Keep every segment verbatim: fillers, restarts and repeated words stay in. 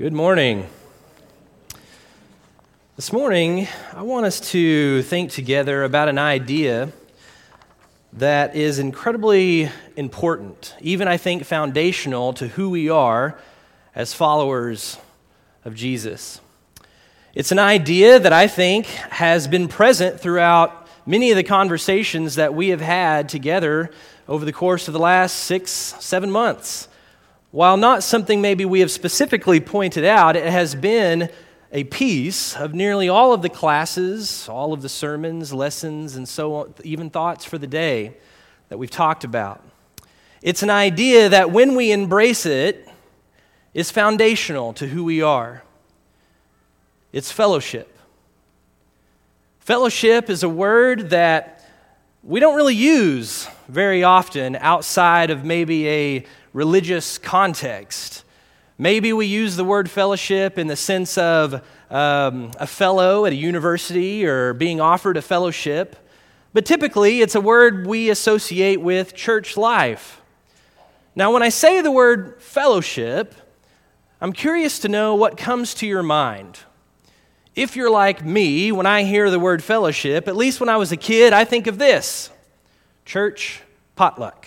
Good morning. This morning, I want us to think together about an idea that is incredibly important, even I think foundational to who we are as followers of Jesus. It's an idea that I think has been present throughout many of the conversations that we have had together over the course of the last six, seven months. While not something maybe we have specifically pointed out, it has been a piece of nearly all of the classes, all of the sermons, lessons, and so on, even thoughts for the day that we've talked about. It's an idea that when we embrace it, is foundational to who we are. It's fellowship. Fellowship is a word that we don't really use very often outside of maybe a religious context. Maybe we use the word fellowship in the sense of um, a fellow at a university or being offered a fellowship, but typically it's a word we associate with church life. Now, when I say the word fellowship, I'm curious to know what comes to your mind. If you're like me, when I hear the word fellowship, at least when I was a kid, I think of this: church potluck.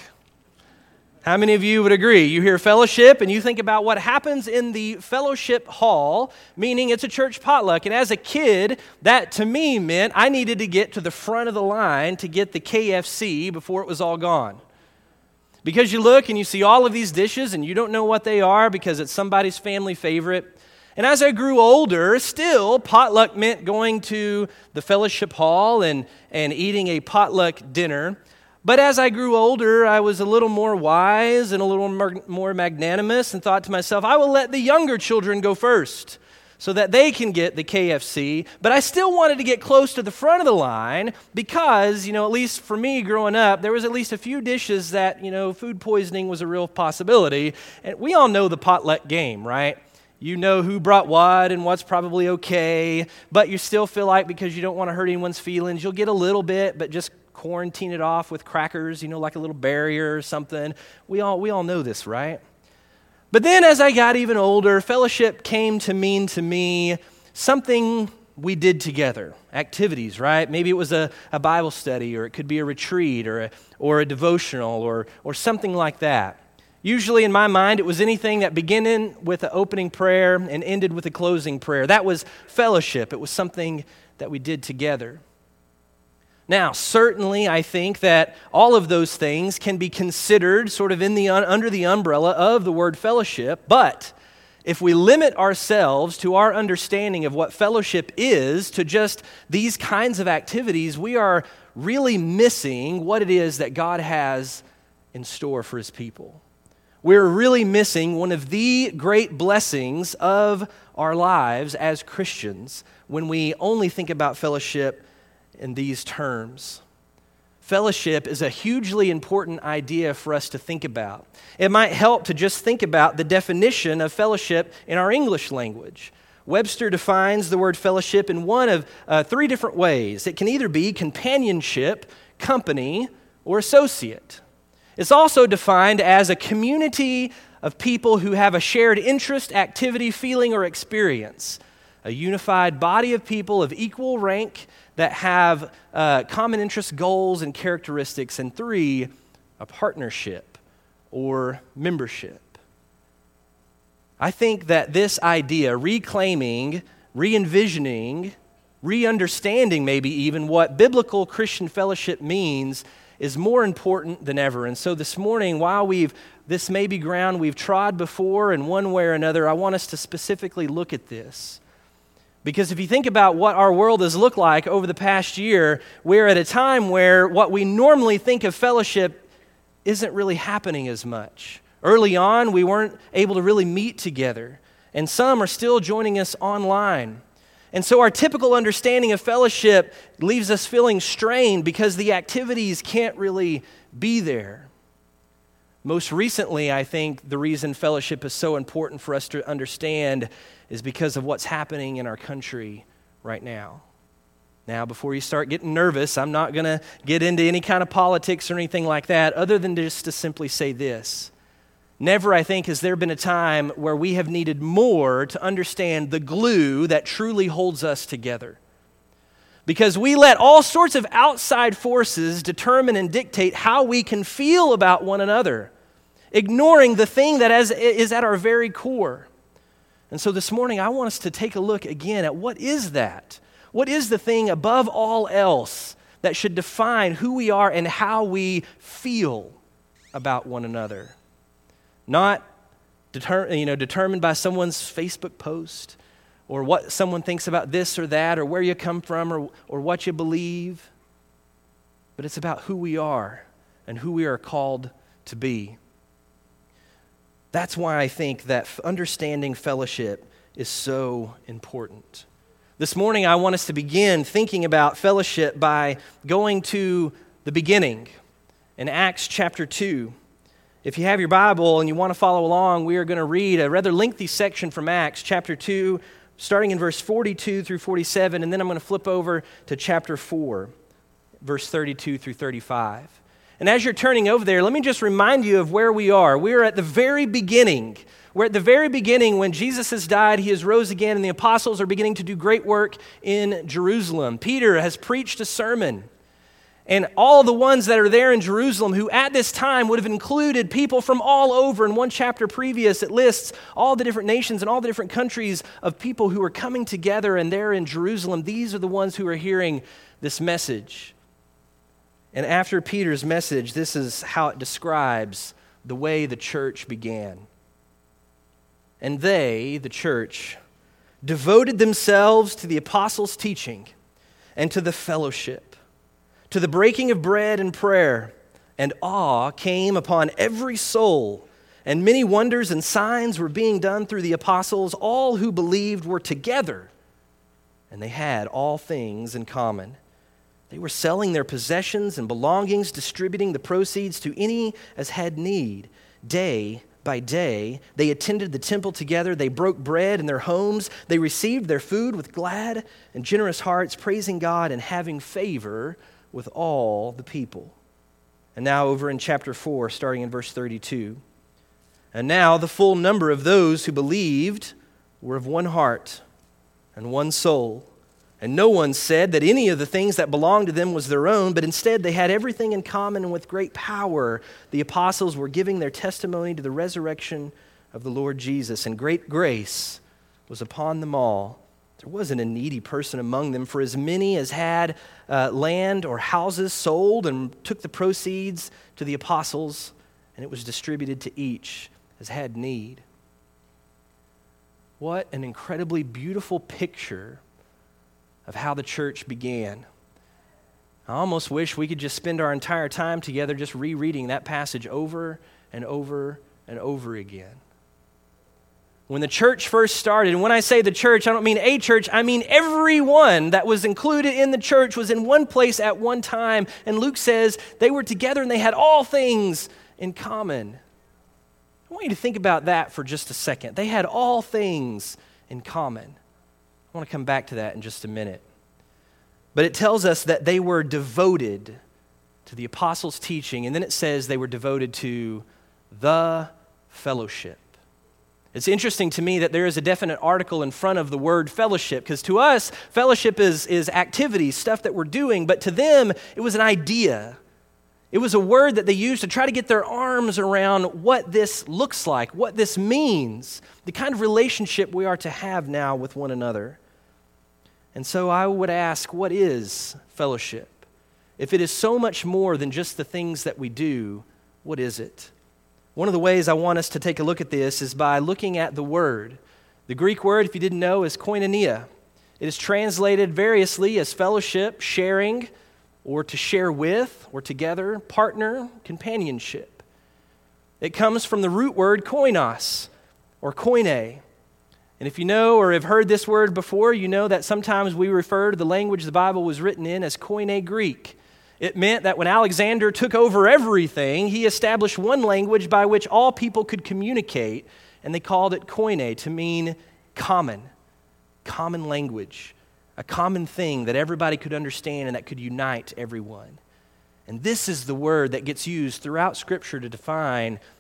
How many of you would agree? You hear fellowship and you think about what happens in the fellowship hall, meaning it's a church potluck. And as a kid, that to me meant I needed to get to the front of the line to get the K F C before it was all gone. Because you look and you see all of these dishes and you don't know what they are because it's somebody's family favorite. And as I grew older, still potluck meant going to the fellowship hall and, and eating a potluck dinner. But as I grew older, I was a little more wise and a little more, more magnanimous and thought to myself, I will let the younger children go first so that they can get the K F C. But I still wanted to get close to the front of the line because, you know, at least for me growing up, there was at least a few dishes that, you know, food poisoning was a real possibility. And we all know the potluck game, right? You know who brought what and what's probably okay, but you still feel like because you don't want to hurt anyone's feelings, you'll get a little bit, but just quarantine it off with crackers, you know, like a little barrier or something. We all we all know this, right? But then as I got even older, fellowship came to mean to me something we did together, activities, right? Maybe it was a, a Bible study, or it could be a retreat, or a, or a devotional, or or something like that. Usually in my mind, it was anything that began with an opening prayer and ended with a closing prayer. That was fellowship. It was something that we did together. Now, certainly, I think that all of those things can be considered sort of in the under the umbrella of the word fellowship, but if we limit ourselves to our understanding of what fellowship is to just these kinds of activities, we are really missing what it is that God has in store for His people. We're really missing one of the great blessings of our lives as Christians when we only think about fellowship in these terms. Fellowship is a hugely important idea for us to think about. It might help to just think about the definition of fellowship in our English language. Webster defines the word fellowship in one of uh, three different ways. It can either be companionship, company, or associate. It's also defined as a community of people who have a shared interest, activity, feeling, or experience. A unified body of people of equal rank that have uh, common interest, goals, and characteristics. And three, a partnership or membership. I think that this idea, reclaiming, re-envisioning, re-understanding maybe even what biblical Christian fellowship means is more important than ever. And so this morning, while we've this may be ground we've trod before in one way or another, I want us to specifically look at this. Because if you think about what our world has looked like over the past year, we're at a time where what we normally think of fellowship isn't really happening as much. Early on, we weren't able to really meet together, and some are still joining us online. And so our typical understanding of fellowship leaves us feeling strained because the activities can't really be there. Most recently, I think the reason fellowship is so important for us to understand is because of what's happening in our country right now. Now, before you start getting nervous, I'm not going to get into any kind of politics or anything like that, other than just to simply say this. Never, I think, has there been a time where we have needed more to understand the glue that truly holds us together. Because we let all sorts of outside forces determine and dictate how we can feel about one another, ignoring the thing that is at our very core. And so this morning, I want us to take a look again at what is that? What is the thing above all else that should define who we are and how we feel about one another? Not deter, you know, determined by someone's Facebook post or what someone thinks about this or that or where you come from or, or what you believe, but it's about who we are and who we are called to be. That's why I think that understanding fellowship is so important. This morning, I want us to begin thinking about fellowship by going to the beginning in Acts chapter two. If you have your Bible and you want to follow along, we are going to read a rather lengthy section from Acts chapter two, starting in verse forty-two through forty-seven, and then I'm going to flip over to chapter four, verse thirty-two through thirty-five. And as you're turning over there, let me just remind you of where we are. We are at the very beginning. We're at the very beginning when Jesus has died, he has rose again, and the apostles are beginning to do great work in Jerusalem. Peter has preached a sermon. And all the ones that are there in Jerusalem who at this time would have included people from all over. In one chapter previous, it lists all the different nations and all the different countries of people who are coming together and they're in Jerusalem. These are the ones who are hearing this message. And after Peter's message, this is how it describes the way the church began. And they, the church, devoted themselves to the apostles' teaching and to the fellowship, to the breaking of bread and prayer, and awe came upon every soul, and many wonders and signs were being done through the apostles. All who believed were together, and they had all things in common. They were selling their possessions and belongings, distributing the proceeds to any as had need. Day by day, they attended the temple together. They broke bread in their homes. They received their food with glad and generous hearts, praising God and having favor with all the people. And now over in chapter four, starting in verse thirty-two. And now the full number of those who believed were of one heart and one soul. And no one said that any of the things that belonged to them was their own, but instead they had everything in common, and with great power the apostles were giving their testimony to the resurrection of the Lord Jesus. And great grace was upon them all. There wasn't a needy person among them, for as many as had uh, land or houses sold and took the proceeds to the apostles, and it was distributed to each as had need. What an incredibly beautiful picture of how the church began. I almost wish we could just spend our entire time together just rereading that passage over and over and over again. When the church first started, and when I say the church, I don't mean a church, I mean everyone that was included in the church was in one place at one time. And Luke says they were together and they had all things in common. I want you to think about that for just a second. They had all things in common. I want to come back to that in just a minute. But it tells us that they were devoted to the apostles' teaching, and then it says they were devoted to the fellowship. It's interesting to me that there is a definite article in front of the word fellowship, because to us, fellowship is, is activity, stuff that we're doing, but to them, it was an idea. It was a word that they used to try to get their arms around what this looks like, what this means, the kind of relationship we are to have now with one another. And so I would ask, what is fellowship? If it is so much more than just the things that we do, what is it? One of the ways I want us to take a look at this is by looking at the word. The Greek word, if you didn't know, is koinonia. It is translated variously as fellowship, sharing, or to share with, or together, partner, companionship. It comes from the root word koinos, or koine. And if you know or have heard this word before, you know that sometimes we refer to the language the Bible was written in as Koine Greek. It meant that when Alexander took over everything, he established one language by which all people could communicate, and they called it Koine, to mean common, common language, a common thing that everybody could understand and that could unite everyone. And this is the word that gets used throughout Scripture to define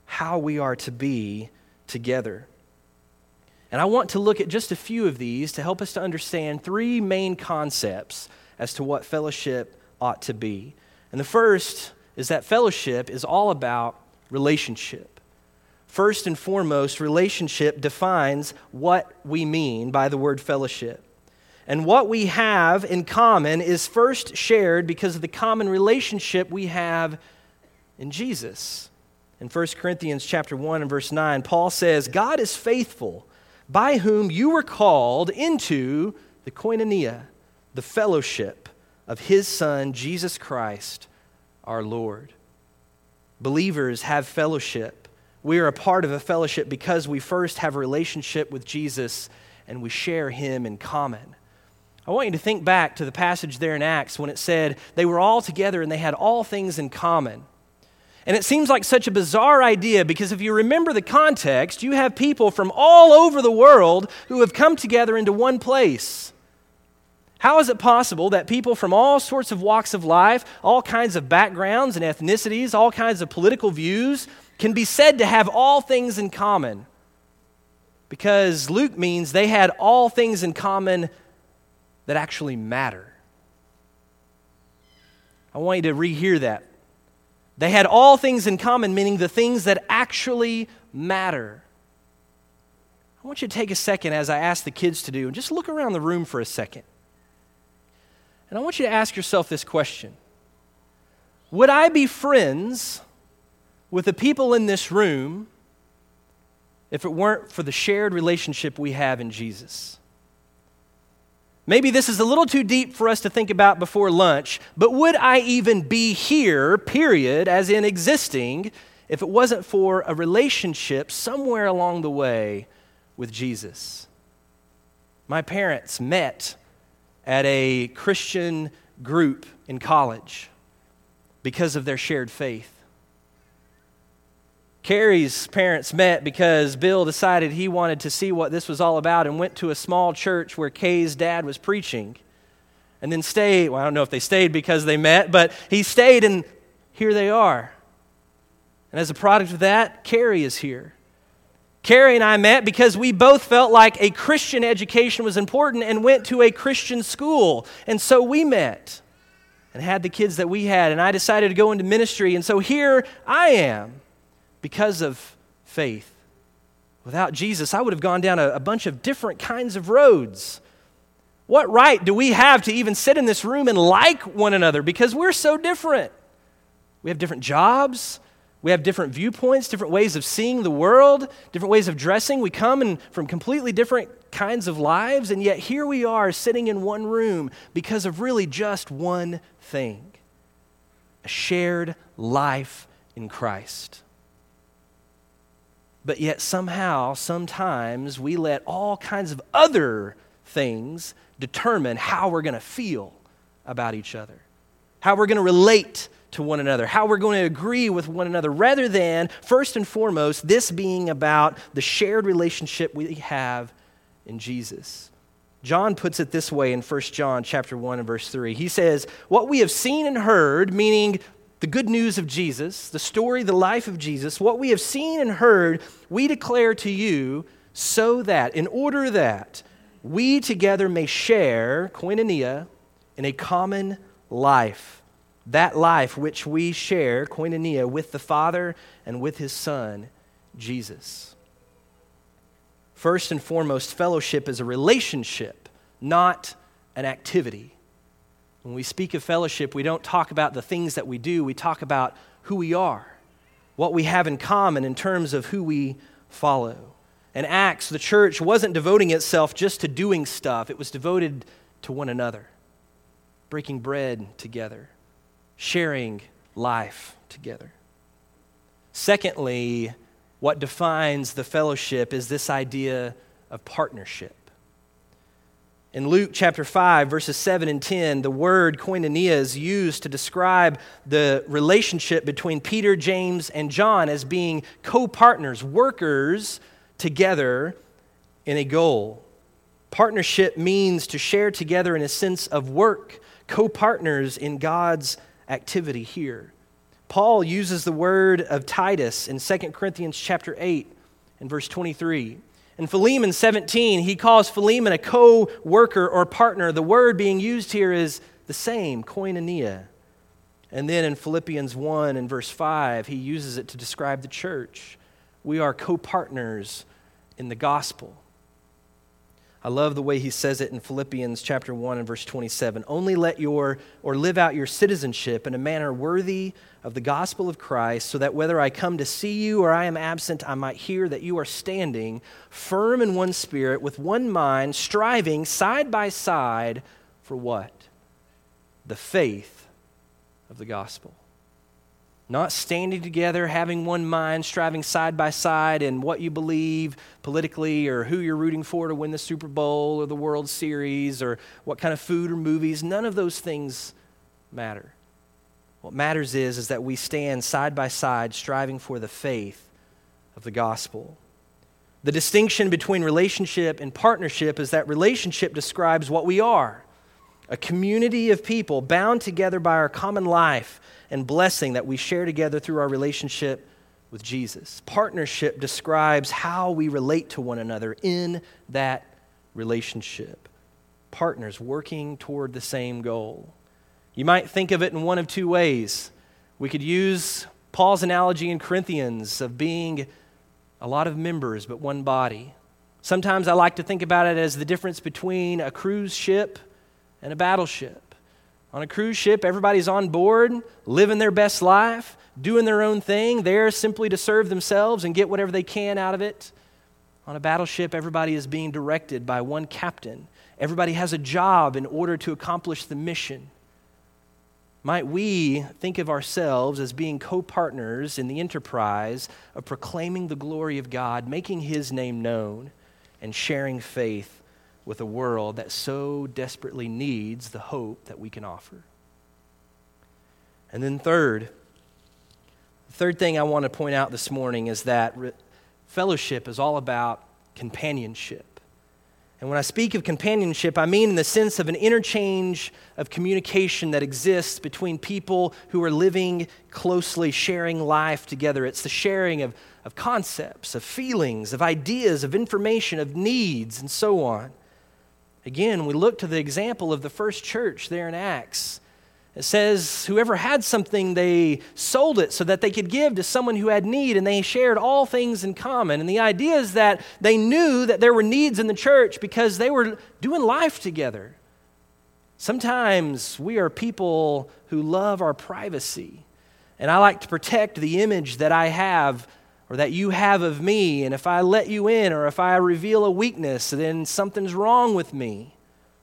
how we are to be together. And I want to look at just a few of these to help us to understand three main concepts as to what fellowship ought to be. And the first is that fellowship is all about relationship. First and foremost, relationship defines what we mean by the word fellowship. And what we have in common is first shared because of the common relationship we have in Jesus. In First Corinthians chapter one and verse nine, Paul says, God is faithful, by whom you were called into the koinonia, the fellowship of his Son, Jesus Christ, our Lord. Believers have fellowship. We are a part of a fellowship because we first have a relationship with Jesus and we share him in common. I want you to think back to the passage there in Acts when it said they were all together and they had all things in common. And it seems like such a bizarre idea because if you remember the context, you have people from all over the world who have come together into one place. How is it possible that people from all sorts of walks of life, all kinds of backgrounds and ethnicities, all kinds of political views, can be said to have all things in common? Because Luke means they had all things in common that actually matter. I want you to rehear that. They had all things in common, meaning the things that actually matter. I want you to take a second, as I ask the kids to do, and just look around the room for a second. And I want you to ask yourself this question. Would I be friends with the people in this room if it weren't for the shared relationship we have in Jesus? Maybe this is a little too deep for us to think about before lunch, but would I even be here, period, as in existing, if it wasn't for a relationship somewhere along the way with Jesus? My parents met at a Christian group in college because of their shared faith. Carrie's parents met because Bill decided he wanted to see what this was all about and went to a small church where Kay's dad was preaching and then stayed. Well, I don't know if they stayed because they met, but he stayed and here they are. And as a product of that, Carrie is here. Carrie and I met because we both felt like a Christian education was important and went to a Christian school. And so we met and had the kids that we had, and I decided to go into ministry. And so here I am. Because of faith. Without Jesus, I would have gone down a, a bunch of different kinds of roads. What right do we have to even sit in this room and like one another? Because we're so different. We have different jobs. We have different viewpoints, different ways of seeing the world, different ways of dressing. We come in from completely different kinds of lives, and yet here we are sitting in one room because of really just one thing: a shared life in Christ. But yet somehow, sometimes, we let all kinds of other things determine how we're going to feel about each other, how we're going to relate to one another, how we're going to agree with one another, rather than, first and foremost, this being about the shared relationship we have in Jesus. John puts it this way in First John chapter one and verse three. He says, what we have seen and heard, meaning the good news of Jesus, the story, the life of Jesus, what we have seen and heard, we declare to you so that, in order that we together may share, koinonia, in a common life. That life which we share, koinonia, with the Father and with his Son, Jesus. First and foremost, fellowship is a relationship, not an activity. When we speak of fellowship, we don't talk about the things that we do. We talk about who we are, what we have in common in terms of who we follow. In Acts, the church wasn't devoting itself just to doing stuff. It was devoted to one another, breaking bread together, sharing life together. Secondly, what defines the fellowship is this idea of partnership. In Luke chapter five, verses seven and ten, the word koinonia is used to describe the relationship between Peter, James, and John as being co-partners, workers together in a goal. Partnership means to share together in a sense of work, co-partners in God's activity here. Paul uses the word of Titus in Second Corinthians chapter eight and verse twenty-three. In Philemon seventeen, he calls Philemon a co-worker or partner. The word being used here is the same, koinonia. And then in Philippians one and verse five, he uses it to describe the church. We are co-partners in the gospel. I love the way he says it in Philippians chapter one and verse twenty-seven. Only let your, or live out your citizenship in a manner worthy of the gospel of Christ, so that whether I come to see you or I am absent, I might hear that you are standing firm in one spirit, with one mind, striving side by side for what? The faith of the gospel. Not standing together, having one mind, striving side by side in what you believe politically or who you're rooting for to win the Super Bowl or the World Series or what kind of food or movies. None of those things matter. What matters is, is that we stand side by side striving for the faith of the gospel. The distinction between relationship and partnership is that relationship describes what we are. A community of people bound together by our common life and blessing that we share together through our relationship with Jesus. Partnership describes how we relate to one another in that relationship. Partners working toward the same goal. You might think of it in one of two ways. We could use Paul's analogy in Corinthians of being a lot of members but one body. Sometimes I like to think about it as the difference between a cruise ship and a battleship. On a cruise ship, everybody's on board, living their best life, doing their own thing, there simply to serve themselves and get whatever they can out of it. On a battleship, everybody is being directed by one captain. Everybody has a job in order to accomplish the mission. Might we think of ourselves as being co-partners in the enterprise of proclaiming the glory of God, making His name known, and sharing faith with a world that so desperately needs the hope that we can offer. And then third, the third thing I want to point out this morning is that re- fellowship is all about companionship. And when I speak of companionship, I mean in the sense of an interchange of communication that exists between people who are living closely, sharing life together. It's the sharing of, of concepts, of feelings, of ideas, of information, of needs, and so on. Again, we look to the example of the first church there in Acts. It says, whoever had something, they sold it so that they could give to someone who had need, and they shared all things in common. And the idea is that they knew that there were needs in the church because they were doing life together. Sometimes we are people who love our privacy, and I like to protect the image that I have or that you have of me, and if I let you in or if I reveal a weakness, then something's wrong with me.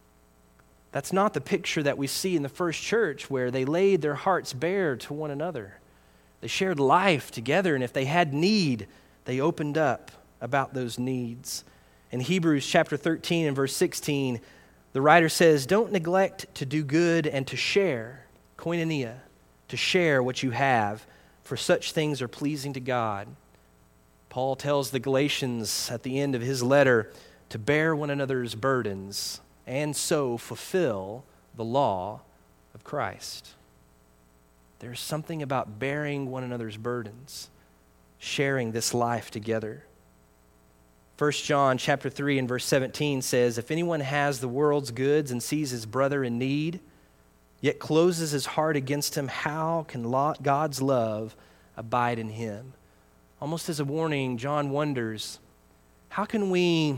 That's not the picture that we see in the first church, where they laid their hearts bare to one another. They shared life together, and if they had need, they opened up about those needs. In Hebrews chapter thirteen and verse sixteen, the writer says, don't neglect to do good and to share, koinonia, to share what you have, for such things are pleasing to God. Paul tells the Galatians at the end of his letter to bear one another's burdens and so fulfill the law of Christ. There's something about bearing one another's burdens, sharing this life together. First John chapter three and verse seventeen says, if anyone has the world's goods and sees his brother in need, yet closes his heart against him, how can God's love abide in him? Almost as a warning, John wonders, how can we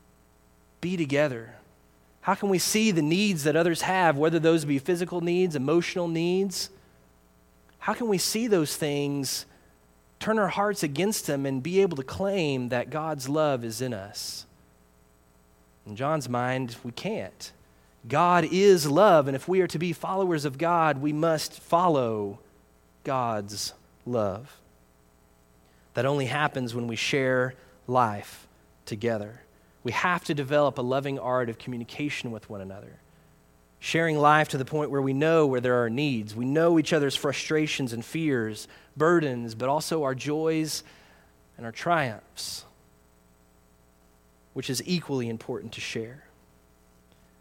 be together? How can we see the needs that others have, whether those be physical needs, emotional needs? How can we see those things, turn our hearts against them, and be able to claim that God's love is in us? In John's mind, we can't. God is love, and if we are to be followers of God, we must follow God's love. That only happens when we share life together. We have to develop a loving art of communication with one another. Sharing life to the point where we know where there are needs. We know each other's frustrations and fears, burdens, but also our joys and our triumphs, which is equally important to share.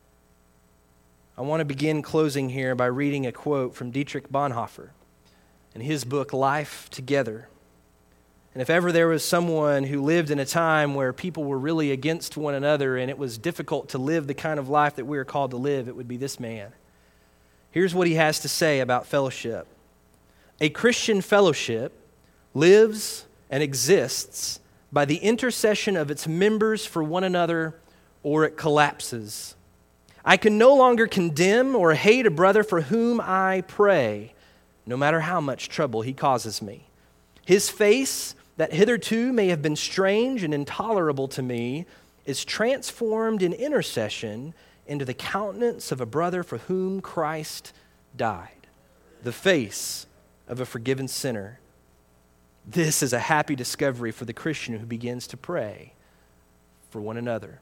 I want to begin closing here by reading a quote from Dietrich Bonhoeffer. in his book, Life Together. And if ever there was someone who lived in a time where people were really against one another and it was difficult to live the kind of life that we are called to live, it would be this man. Here's what he has to say about fellowship. A Christian fellowship lives and exists by the intercession of its members for one another, or it collapses. I can no longer condemn or hate a brother for whom I pray, no matter how much trouble he causes me. His face, that hitherto may have been strange and intolerable to me, is transformed in intercession into the countenance of a brother for whom Christ died, the face of a forgiven sinner. This is a happy discovery for the Christian who begins to pray for one another.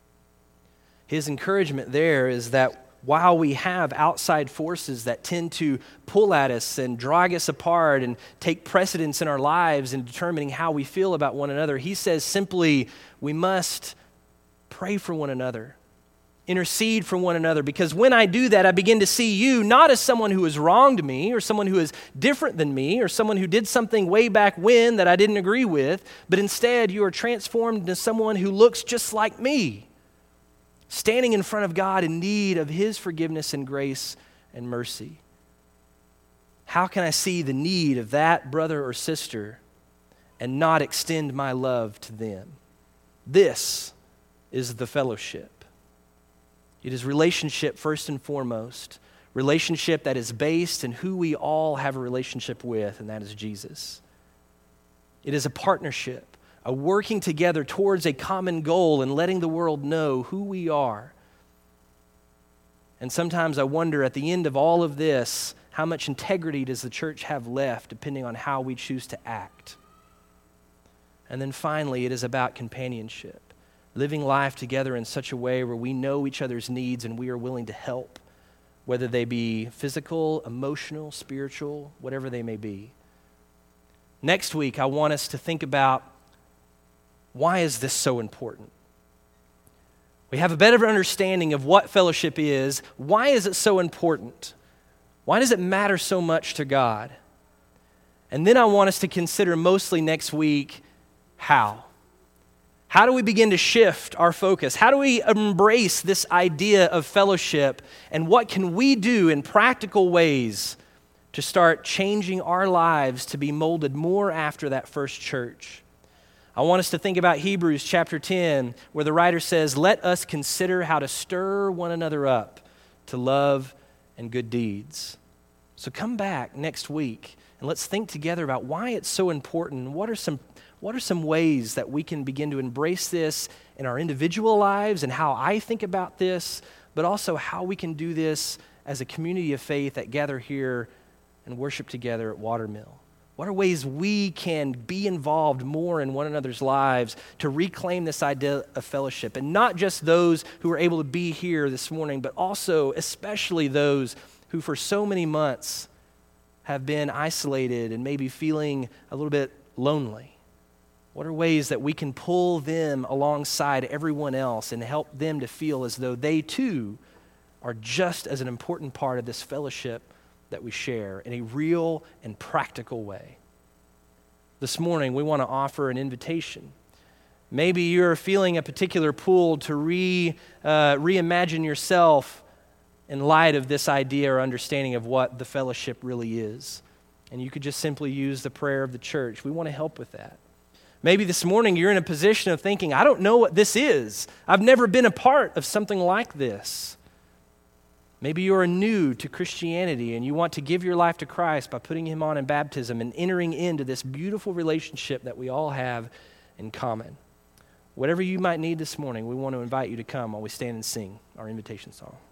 His encouragement there is that while we have outside forces that tend to pull at us and drag us apart and take precedence in our lives in determining how we feel about one another, he says simply, we must pray for one another, intercede for one another, because when I do that, I begin to see you not as someone who has wronged me or someone who is different than me or someone who did something way back when that I didn't agree with, but instead you are transformed into someone who looks just like me, standing in front of God in need of his forgiveness and grace and mercy. How can I see the need of that brother or sister and not extend my love to them? This is the fellowship. It is relationship first and foremost, relationship that is based in who we all have a relationship with, and that is Jesus. It is a partnership, a working together towards a common goal and letting the world know who we are. And sometimes I wonder at the end of all of this, how much integrity does the church have left depending on how we choose to act? And then finally, it is about companionship. Living life together in such a way where we know each other's needs and we are willing to help, whether they be physical, emotional, spiritual, whatever they may be. Next week, I want us to think about, why is this so important? We have a better understanding of what fellowship is. Why is it so important? Why does it matter so much to God? And then I want us to consider mostly next week, how? How do we begin to shift our focus? How do we embrace this idea of fellowship? And what can we do in practical ways to start changing our lives to be molded more after that first church? I want us to think about Hebrews chapter ten, where the writer says, let us consider how to stir one another up to love and good deeds. So come back next week and let's think together about why it's so important. What are some What are some ways that we can begin to embrace this in our individual lives and how I think about this, but also how we can do this as a community of faith that gather here and worship together at Watermill? What are ways we can be involved more in one another's lives to reclaim this idea of fellowship? And not just those who are able to be here this morning, but also especially those who for so many months have been isolated and maybe feeling a little bit lonely. What are ways that we can pull them alongside everyone else and help them to feel as though they too are just as an important part of this fellowship that we share in a real and practical way? This morning, we want to offer an invitation. Maybe you're feeling a particular pull to re, uh, reimagine yourself in light of this idea or understanding of what the fellowship really is. And you could just simply use the prayer of the church. We want to help with that. Maybe this morning you're in a position of thinking, I don't know what this is. I've never been a part of something like this. Maybe you're new to Christianity and you want to give your life to Christ by putting him on in baptism and entering into this beautiful relationship that we all have in common. Whatever you might need this morning, we want to invite you to come while we stand and sing our invitation song.